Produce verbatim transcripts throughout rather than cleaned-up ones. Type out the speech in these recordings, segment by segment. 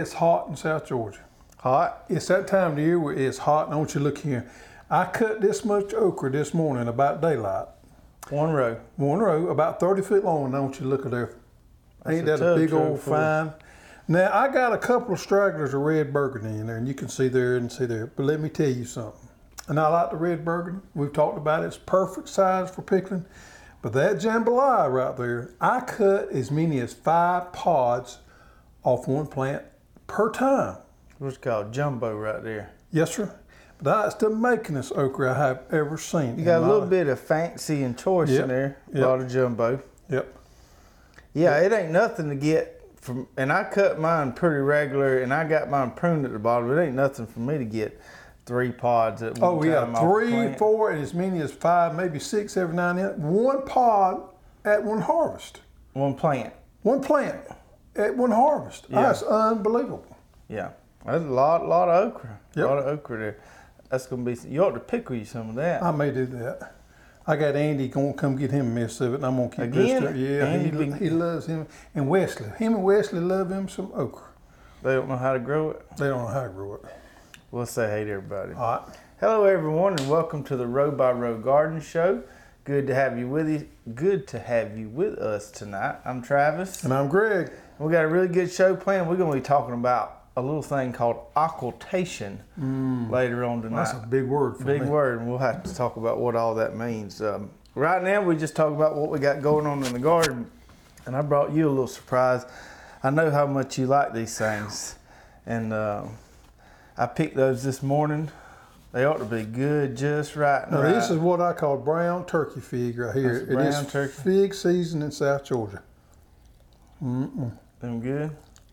it's hot in South Georgia. Hot? It's that time of the year where it's hot. And I want you to look here. I cut this much okra this morning about daylight. One row. One row, about thirty foot long. And I want you to look at there. Ain't That's that a a big tub old full. fine? Now, I got a couple of stragglers of red burgundy in there, and you can see there and see there. But let me tell you something. And I like the red burgundy. We've talked about it. It's perfect size for pickling. But that jambalaya right there, I cut as many as five pods off one plant per time. What's called jumbo right there. Yes, sir. But that's the makingest okra I have ever seen. You got in a my little life. bit of fancy and choice Yep. in there. A Yep. lot of jumbo. Yep. Yeah, it ain't nothing to get from, and I cut mine pretty regular, and I got mine pruned at the bottom. It ain't nothing for me to get three pods at one Oh, time. yeah, off the three, plant. four, and as many as five, maybe six every now and then. One pod at one harvest. One plant. One plant at one harvest. Yeah. That's unbelievable. Yeah, that's a lot, lot of okra. Yep. A lot of okra there. That's gonna be. You ought to pickle you some of that. I may do that. I got Andy going to come get him a mess of it, and I'm going to keep Again? this to Yeah, Andy he, been- he loves him. And Wesley. Him and Wesley love him some okra. They don't know how to grow it. They don't know how to grow it. We'll say hey to everybody. All right. Hello, everyone, and welcome to the Row by Row Garden Show. Good to have you with you. Good to have you with us tonight. I'm Travis. And I'm Greg. We got a really good show planned. We're going to be talking about a little thing called occultation later on tonight. That's a big word for Big me. word, and we'll have to talk about what all that means. Um, right now, we just talk about what we got going on in the garden, and I brought you a little surprise. I know how much you like these things, and uh, I picked those this morning. They ought to be good, just right. Now, right. this is what I call brown turkey fig right here. That's It brown is turkey. fig season in South Georgia. Mm-mm. Them good.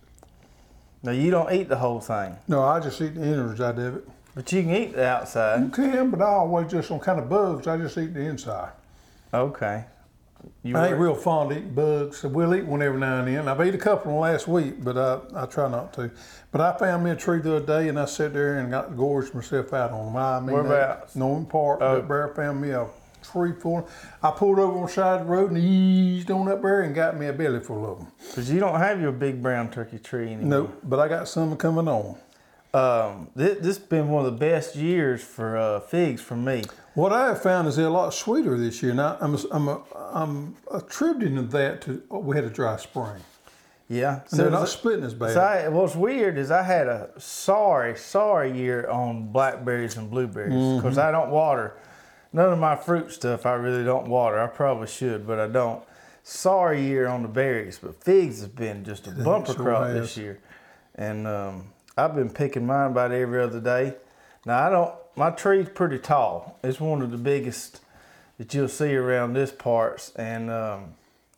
Now you don't eat the whole thing, No, I just eat the innards out of it. but you can eat the outside. You can, but I always just on kind of bugs. I just eat the inside. Okay. You I ain't were- real fond of eating bugs, so we'll eat one every now and then. I've ate a couple last week, but I, I try not to. But I found me a tree the other day, and I sat there and got gorged myself out on them. I mean, Whereabouts? Norman Park. Oh. Up there, I found me a tree full. I pulled over on the side of the road and eased on up there and got me a belly full of them. Cause you don't have your big brown turkey tree anymore. Nope, but I got some coming on. Um, this, this has been one of the best years for uh, figs for me. What I have found is they're a lot sweeter this year. Now, I'm, I'm, I'm attributing that to oh, we had a dry spring. Yeah. And they're not was- splitting as bad. So I, what's weird is I had a sorry, sorry year on blackberries and blueberries because I don't water. None of my fruit stuff I really don't water. I probably should, but I don't. Sorry year on the berries, but figs has been just a bumper sure crop has. this year. And um, I've been picking mine about every other day. Now I don't, my tree's pretty tall. It's one of the biggest that you'll see around this parts. And um,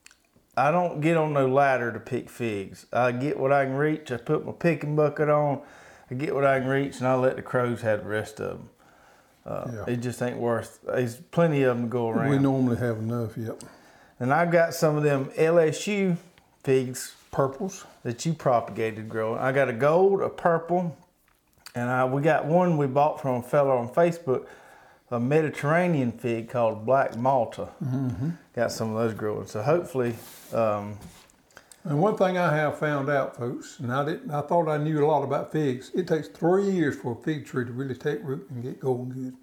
I don't get on no ladder to pick figs. I get what I can reach. I put my picking bucket on. I get what I can reach, and I let the crows have the rest of them. Uh, Yeah. It just ain't worth. There's plenty of them to go around. We normally have enough, yep. And I've got some of them L S U figs Purples. that you propagated growing. I got a gold, a purple, and I we got one we bought from a fellow on Facebook, a Mediterranean fig called Black Malta. Mm-hmm. Got some of those growing. So hopefully. Um, And one thing I have found out, folks, and I didn't, I thought I knew a lot about figs. It takes three years for a fig tree to really take root and get going good.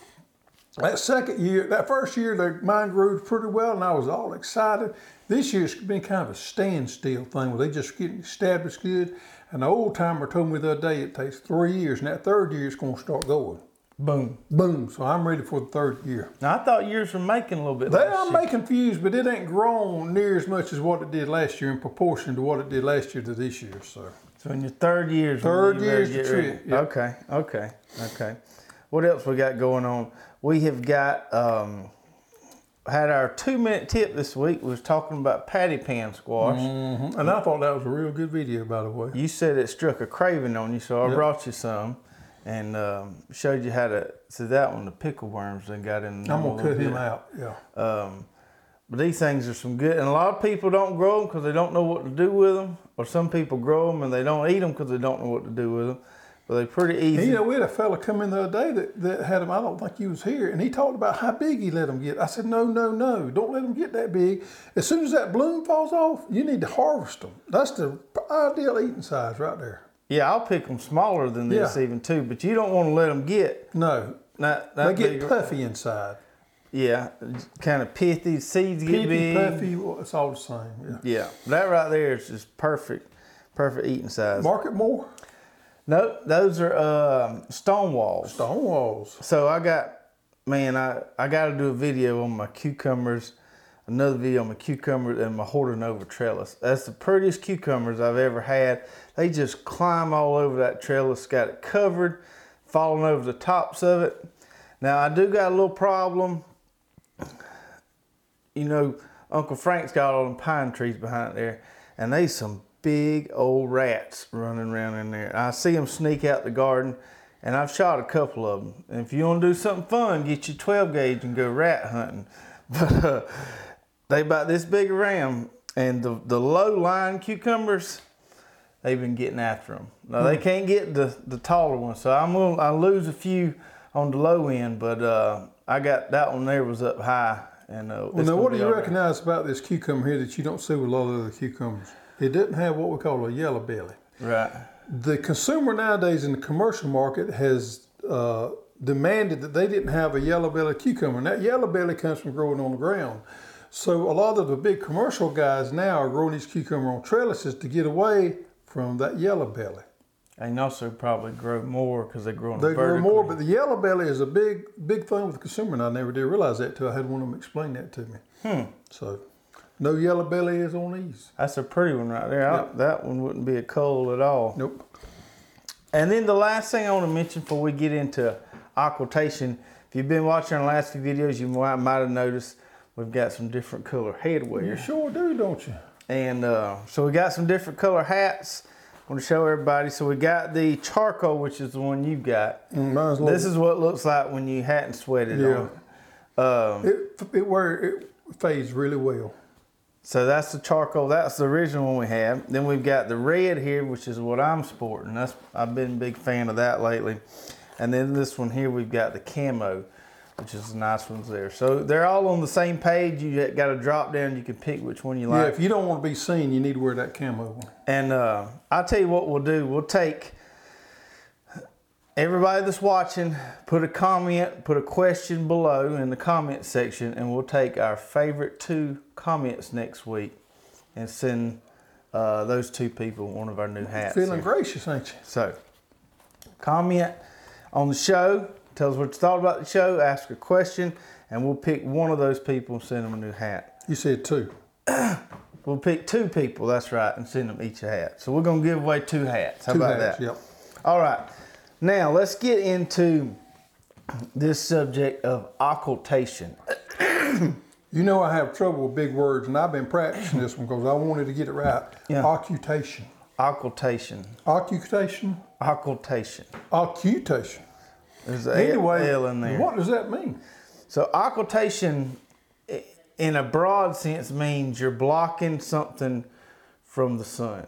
That second year, that first year, the mine grew pretty well, and I was all excited. This year's been kind of a standstill thing where they just getting established good. And the old timer told me the other day it takes three years, and that third year is going to start going. boom. Boom! So I'm ready for the third year. Now I thought yours were making a little bit. They last are year. making fuse, but it ain't grown near as much as what it did last year in proportion to what it did last year to this year. So So in your third year, is when Third you better year's the get ready. trick, yep. Okay, okay, okay. What else we got going on? We have got um, had our two minute tip this week. We was talking about patty pan squash. Mhm. And I thought that was a real good video, by the way. You said it struck a craving on you, so I Yep. brought you some and um, showed you how to. So that one, the pickle worms, they got in. I'm them a gonna little cut him bit. out. Yeah. Um, but these things are some good, and a lot of people don't grow them because they don't know what to do with them, or some people grow them and they don't eat them because they don't know what to do with them. But they're pretty easy. And, you know, we had a fella come in the other day that, that had him. I don't think he was here, and he talked about how big he let them get. I said, no, no, no, don't let them get that big. As soon as that bloom falls off, you need to harvest them. That's the ideal eating size right there. Yeah, I'll pick them smaller than this Yeah. even too, but you don't want to let them get No, that, they that get big. puffy inside. Yeah, kind of pithy. Seeds get Pithy, big. puffy, well, it's all the same. Yeah. Yeah, that right there is just perfect, perfect eating size. Market more Nope, those are um, stone walls. stone walls. So I got, man, I, I got to do a video on my cucumbers, another video on my cucumbers and my Hortonova trellis. That's the prettiest cucumbers I've ever had. They just climb all over that trellis, got it covered, falling over the tops of it. Now I do got a little problem. You know, Uncle Frank's got all them pine trees behind there, and they some big old rats running around in there. I see them sneak out the garden, and I've shot a couple of them. And if you want to do something fun, get your twelve gauge and go rat hunting. But uh, they about this big around, and the, the low line cucumbers, they've been getting after them. Now they can't get the, the taller ones, so I'm gonna I lose a few on the low end, but uh, I got that one there was up high. And uh, Well, now what do you recognize about this cucumber here that you don't see with a lot of other cucumbers? It doesn't have what we call a yellow belly. Right. The consumer nowadays in the commercial market has uh, demanded that they didn't have a yellow belly cucumber, and that yellow belly comes from growing on the ground. So a lot of the big commercial guys now are growing these cucumber on trellises to get away from that yellow belly. And also probably grow more because they grow on They grow vertically. more, but the yellow belly is a big, big thing with the consumer, and I never did realize that till I had one of them explain that to me. Hmm. So, no yellow belly is on these. That's a pretty one right there. I- Yep. that one wouldn't be a coal at all. Nope. And then the last thing I want to mention before we get into occultation, if you've been watching our last few videos, you might, might have noticed we've got some different color headwear. You sure do, don't you? And uh, so we got some different color hats. I want to show everybody. So we got the charcoal, which is the one you got. Mm, mine's a little- This is what it looks like when you hadn't sweated Yeah. on it. Um, It it wear it fades really well. So that's the charcoal. That's the original one we have. Then we've got the red here, which is what I'm sporting. That's I've been a big fan of that lately. And then this one here, we've got the camo, which is the nice ones there. So they're all on the same page. You got a drop down. You can pick which one you Yeah, like. if you don't want to be seen, you need to wear that camo one. And uh, I'll tell you what we'll do. We'll take everybody that's watching, put a comment, put a question below in the comment section, and we'll take our favorite two comments next week and send uh, those two people one of our new hats. Feeling here. gracious, ain't you? So, comment on the show, tell us what you thought about the show, ask a question, and we'll pick one of those people and send them a new hat. You said two. We'll pick two people, that's right, and send them each a hat. So we're going to give away two hats. How Two about hats, that? Yep. All right. Now, let's get into this subject of occultation. You know I have trouble with big words, and I've been practicing this one because I wanted to get it right. Yeah. Occultation. Occultation. Occultation. Occultation. Occultation. There's an Anyway, L in there. what does that mean? So occultation, i- in a broad sense, means you're blocking something from the sun.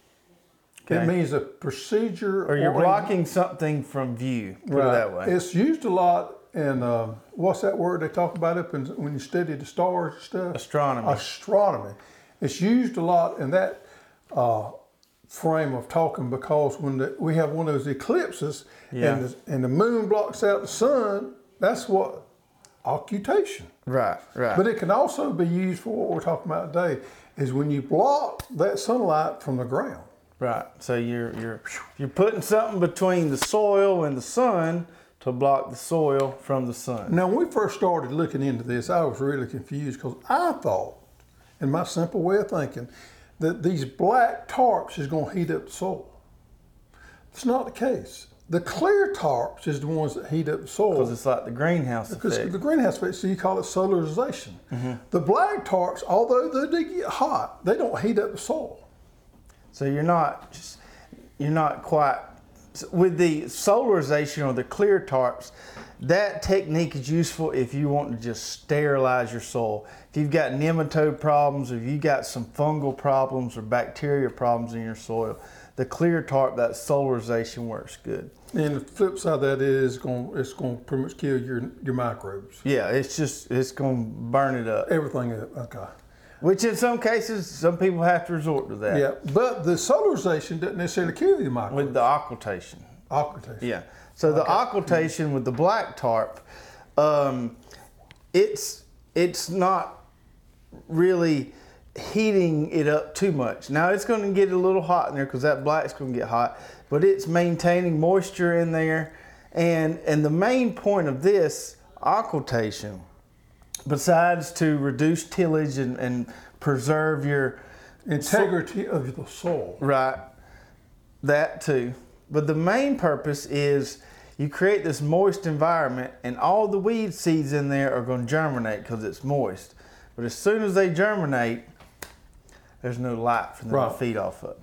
It means a procedure, Or you're a- blocking something from view. Put right. it that way. It's used a lot in uh, what's that word they talk about up in, when you study the stars and stuff? Astronomy. Astronomy. It's used a lot in that uh, frame of talking because when the, we have one of those eclipses Yeah. and, the, and the moon blocks out the sun, that's what occultation. Right, right. But it can also be used for what we're talking about today, is when you block that sunlight from the ground. Right. So you're you're you're putting something between the soil and the sun to block the soil from the sun. Now, when we first started looking into this, I was really confused because I thought, in my simple way of thinking, that these black tarps is going to heat up the soil. It's not the case. The clear tarps is the ones that heat up the soil. Because it's like the greenhouse Because effect. the greenhouse effect, so you call it solarization. The black tarps, although they do get hot, they don't heat up the soil. So you're not just you're not quite with the solarization or the clear tarps. That technique is useful if you want to just sterilize your soil. If you've got nematode problems, or if you got some fungal problems or bacteria problems in your soil, the clear tarp, that solarization works good. And the flip side of that is going, it's going to pretty much kill your your microbes. Yeah, it's just it's gonna burn it up. Everything up. Okay. Which in some cases, some people have to resort to that. Yeah, but the solarization doesn't necessarily kill the microbes. With the occultation. Occultation. Yeah. So the Okay. occultation with the black tarp, um, it's it's not really heating it up too much. Now it's going to get a little hot in there because that black's going to get hot, but it's maintaining moisture in there. And and the main point of this occultation, besides to reduce tillage and, and preserve your Integrity of the soil. right, that too. But the main purpose is you create this moist environment, and all the weed seeds in there are going to germinate because it's moist. But as soon as they germinate, there's no light for them Right. to feed off of.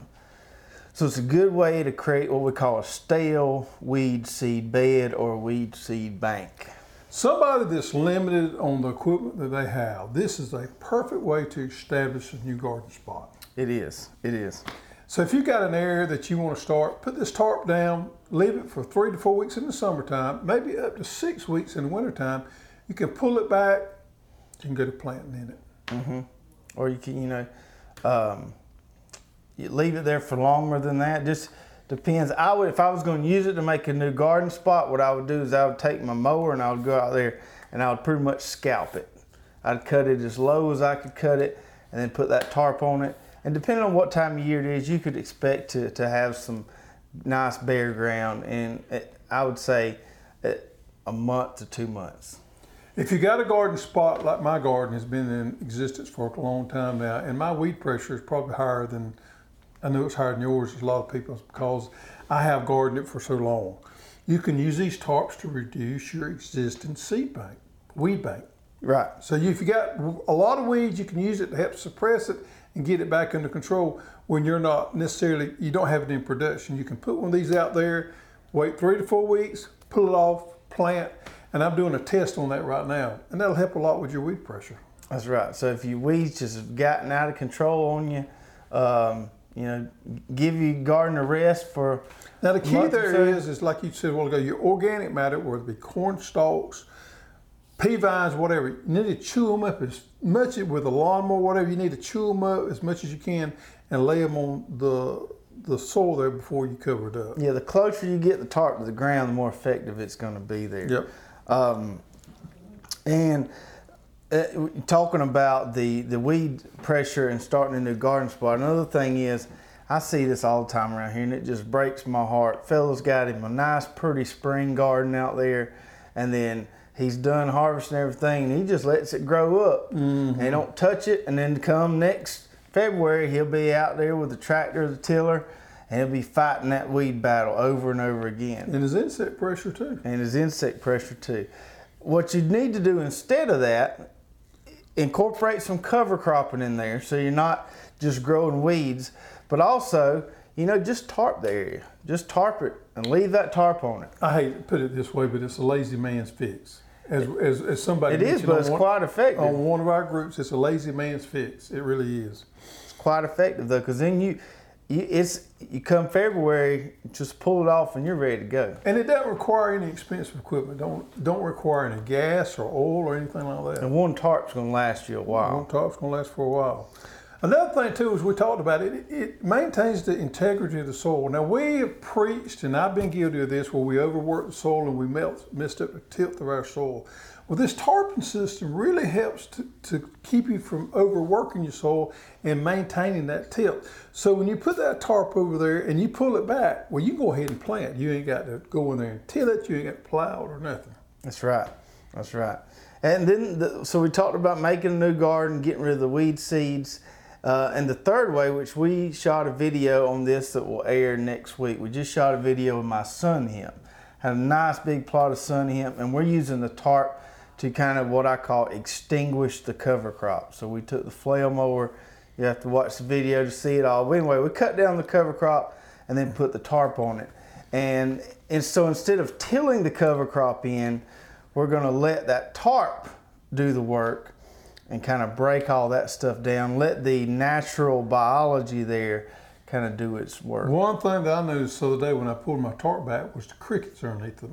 So it's a good way to create what we call a stale weed seed bed or a weed seed bank. Somebody that's limited on the equipment that they have, this is a perfect way to establish a new garden spot. It is. It is. So if you've got an area that you want to start, put this tarp down, leave it for three to four weeks in the summertime, maybe up to six weeks in the wintertime. You can pull it back, you can go to planting in it. Mm-hmm. Or you can, you know, um, you leave it there for longer than that. Just depends. I would, if I was going to use it to make a new garden spot, what I would do is I would take my mower and I would go out there and I would pretty much scalp it. I'd cut it as low as I could cut it and then put that tarp on it. And depending on what time of year it is, you could expect to, to have some nice bare ground. And it, I would say it, a month to two months. If you got a garden spot like my garden has been in existence for a long time now, and my weed pressure is probably higher than, I know it's higher than yours, as a lot of people's, because I have gardened it for so long. You can use these tarps to reduce your existing seed bank, weed bank. Right. So you, if you got a lot of weeds, you can use it to help suppress it and get it back under control when you're not necessarily, you don't have it in production. You can put one of these out there, wait three to four weeks, pull it off, plant, and I'm doing a test on that right now, and that'll help a lot with your weed pressure. That's right. So if your weeds just have gotten out of control on you, um, you know, give your garden a rest for Now the a key month or there so. is, is like you said a while ago, your organic matter, whether it be corn stalks, pea vines, whatever, you need to chew them up as much with a lawnmower, whatever, you need to chew them up as much as you can and lay them on the the soil there before you cover it up. Yeah, the closer you get the tarp to the ground, the more effective it's going to be there. Yep. Um, and uh, talking about the, the weed pressure and starting a new garden spot, another thing is, I see this all the time around here and it just breaks my heart. Fella's got him a nice, pretty spring garden out there, and then he's done harvesting everything and he just lets it grow up. Mm-hmm. And don't touch it, and then come next February, he'll be out there with the tractor or the tiller and he'll be fighting that weed battle over and over again. And his insect pressure too. And his insect pressure too. What you need to do instead of that, incorporate some cover cropping in there so you're not just growing weeds, but also, you know, just tarp the area. Just tarp it and leave that tarp on it. I hate to put it this way, but it's a lazy man's fix. As, as, as somebody It is, mentioned but on it's one- quite effective. On one of our groups, it's a lazy man's fix. It really is. It's quite effective though, because then you, you, it's you come February, just pull it off and you're ready to go. And it doesn't require any expensive equipment. Don't don't require any gas or oil or anything like that. And one tarp's going to last you a while. One tarp's gonna last for a while. Another thing too, as we talked about, it, it maintains the integrity of the soil. Now we have preached, and I've been guilty of this, where we overwork the soil and we melt, messed up the tilth of our soil. Well, this tarping system really helps to, to keep you from overworking your soil and maintaining that tilt. So when you put that tarp over there and you pull it back, well, you can go ahead and plant. You ain't got to go in there and till it. You ain't got to plow it or nothing. That's right. That's right. And then, the, so we talked about making a new garden, getting rid of the weed seeds. Uh, and the third way, which we shot a video on this that will air next week. We just shot a video of my sun hemp. Had a nice big plot of sun hemp, and we're using the tarp to kind of what I call extinguish the cover crop. So we took the flail mower. You have to watch the video to see it all. But anyway, we cut down the cover crop and then put the tarp on it. And, and so instead of tilling the cover crop in, we're gonna let that tarp do the work and kind of break all that stuff down. Let the natural biology there kind of do its work. One thing that I noticed the other day when I pulled my tarp back was the crickets underneath my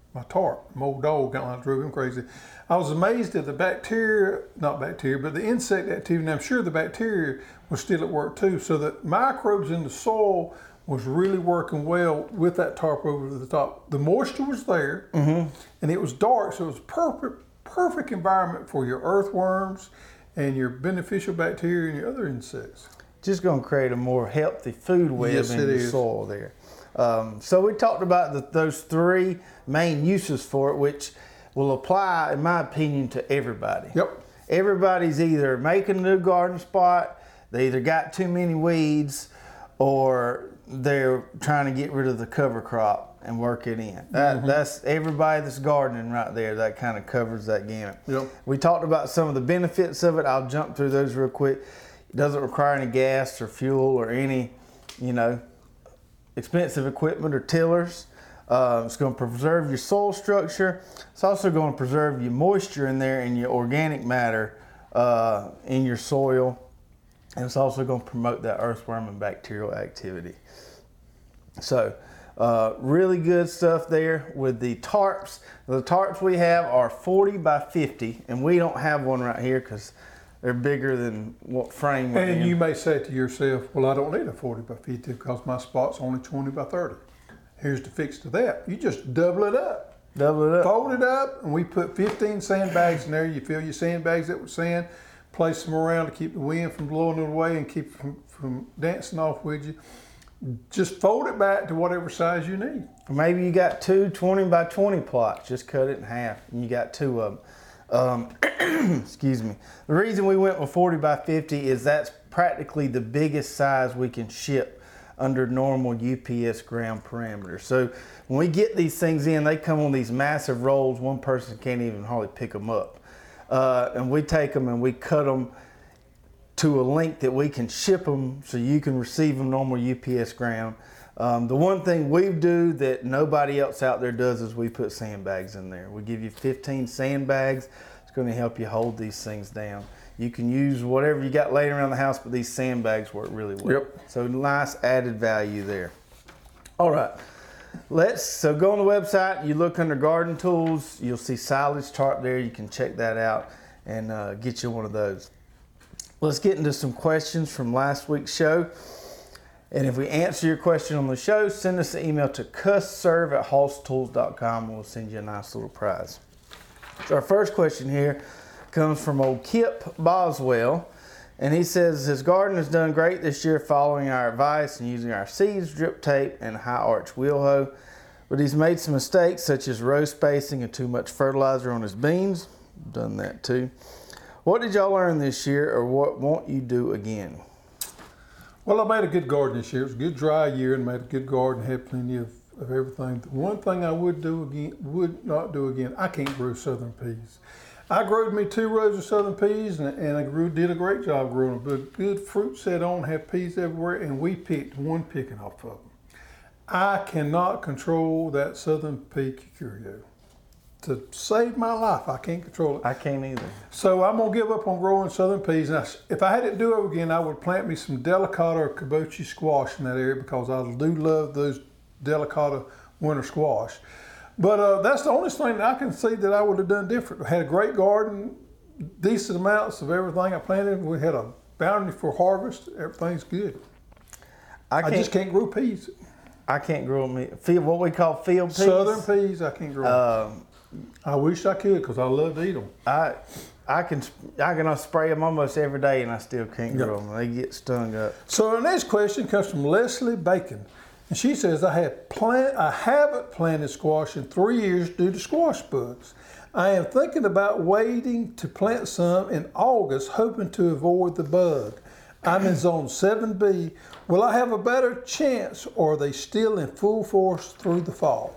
my tarp. My old dog got like drove him crazy. I was amazed at the bacteria, not bacteria, but the insect activity. And I'm sure the bacteria was still at work too. So the microbes in the soil was really working well with that tarp over the top. The moisture was there, mm-hmm. and it was dark, so it was perfect, perfect environment for your earthworms and your beneficial bacteria and your other insects. Just going to create a more healthy food web Yes, in it the is. soil there. Um, so we talked about the, those three main uses for it, which will apply, in my opinion, to everybody. Yep. Everybody's either making a new garden spot, they either got too many weeds, or they're trying to get rid of the cover crop and work it in. That, mm-hmm. That's everybody that's gardening right there. That kind of covers that gamut. Yep. We talked about some of the benefits of it. I'll jump through those real quick. It doesn't require any gas or fuel or any, you know, expensive equipment or tillers. Uh, it's going to preserve your soil structure. It's also going to preserve your moisture in there and your organic matter uh, in your soil. And it's also going to promote that earthworm and bacterial activity. So, uh, really good stuff there with the tarps. The tarps we have are forty by fifty, and we don't have one right here because they're bigger than what frame we're in. And you may say to yourself, well, I don't need a forty by fifty because my spot's only twenty by thirty. Here's the fix to that. You just double it up. Double it up. Fold it up, and we put fifteen sandbags in there. You fill your sandbags up with sand, place them around to keep the wind from blowing it away and keep it from, from dancing off with you. Just fold it back to whatever size you need. Maybe you got two twenty by twenty plots. Just cut it in half, and you got two of them. Um, excuse me. The reason we went with forty by fifty is that's practically the biggest size we can ship under normal U P S ground parameters. So when we get these things in, they come on these massive rolls. One person can't even hardly pick them up. Uh, and we take them and we cut them to a length that we can ship them so you can receive them normal U P S ground. Um, the one thing we do that nobody else out there does is we put sandbags in there. We give you fifteen sandbags. It's going to help you hold these things down. You can use whatever you got laying around the house, but these sandbags work really well. Yep. So nice added value there. All right. Let's, so go on the website, you look under garden tools, you'll see silage tarp there. You can check that out and uh, get you one of those. Let's get into some questions from last week's show. And if we answer your question on the show, send us an email to cussserve at hoss tools dot com and we'll send you a nice little prize. So our first question here comes from old Kip Boswell. And he says his garden has done great this year following our advice and using our seeds, drip tape, and high arch wheel hoe. But he's made some mistakes such as row spacing and too much fertilizer on his beans. Done that too. What did y'all learn this year, or what won't you do again? Well, I made a good garden this year. It was a good dry year and made a good garden, had plenty of, of everything. The one thing I would do again, would not do again, I can't grow southern peas. I grew me two rows of southern peas, and, and I grew, did a great job growing them. But good fruit set on, have peas everywhere, and we picked one picking off of them. I cannot control that southern pea curio. To save my life, I can't control it. I can't either. So I'm gonna give up on growing southern peas. And I, if I had to do it again, I would plant me some delicata or kabochi squash in that area because I do love those delicata winter squash. But uh, that's the only thing that I can see that I would have done different. I had a great garden, decent amounts of everything I planted. We had a bounty for harvest. Everything's good. I, I just can't grow peas. I can't grow me field, what we call field peas. Southern peas, I can't grow. Um, I wish I could because I love to eat them. I I can I can spray them almost every day and I still can't yep. grow them. They get stung up. So our next question comes from Leslie Bacon. And she says, I have plant, I haven't planted squash in three years due to squash bugs. I am thinking about waiting to plant some in August, hoping to avoid the bug. I'm in zone seven B. Will I have a better chance, or are they still in full force through the fall?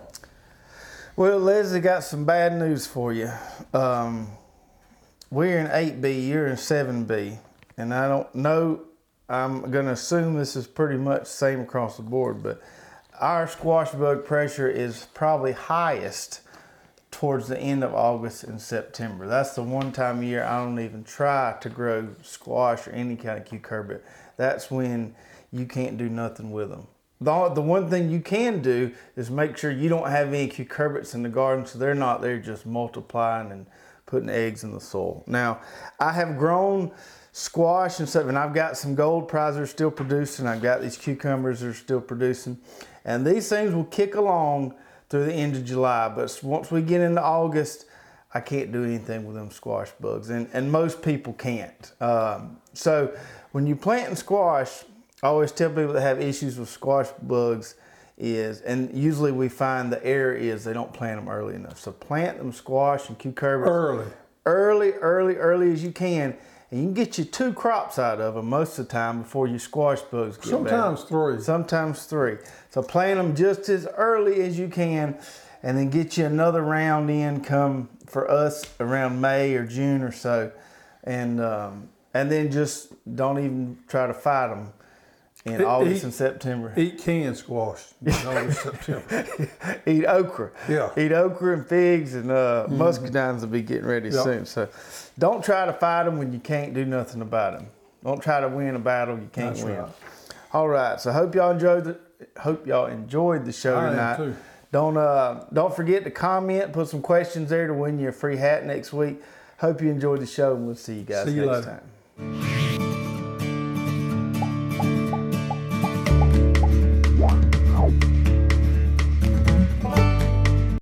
Well, Leslie, got some bad news for you. Um, we're in eight B, you're in seven B, and I don't know, I'm going to assume this is pretty much the same across the board, but our squash bug pressure is probably highest towards the end of August and September. That's the one time of year I don't even try to grow squash or any kind of cucurbitate. That's when you can't do nothing with them. The, the one thing you can do is make sure you don't have any cucurbits in the garden, so they're not there just multiplying and putting eggs in the soil. Now, I have grown squash and stuff, and I've got some gold prizers still producing. I've got these cucumbers that are still producing, and these things will kick along through the end of July. But once we get into August, I can't do anything with them squash bugs, and, and most people can't. Um, so when you're planting squash, I always tell people that have issues with squash bugs is, and usually we find the error is they don't plant them early enough. So plant them squash and cucurbers Early. early, early, early as you can, and you can get you two crops out of them most of the time before your squash bugs get Sometimes bad. three. Sometimes three. So plant them just as early as you can, and then get you another round in come for us around May or June or so, and um, and then just don't even try to fight them in Eat- August eat- and September. Eat canned squash in August, September. Eat okra. Yeah. Eat okra and figs, and uh, muscadines will be getting ready Yep. soon. So don't try to fight them when you can't do nothing about them. Don't try to win a battle you can't That's win. right. All right. So hope y'all enjoyed the hope y'all enjoyed the show I am tonight. too. Don't uh, don't forget to comment, put some questions there to win you a free hat next week. Hope you enjoyed the show, and we'll see you guys See you next later. time.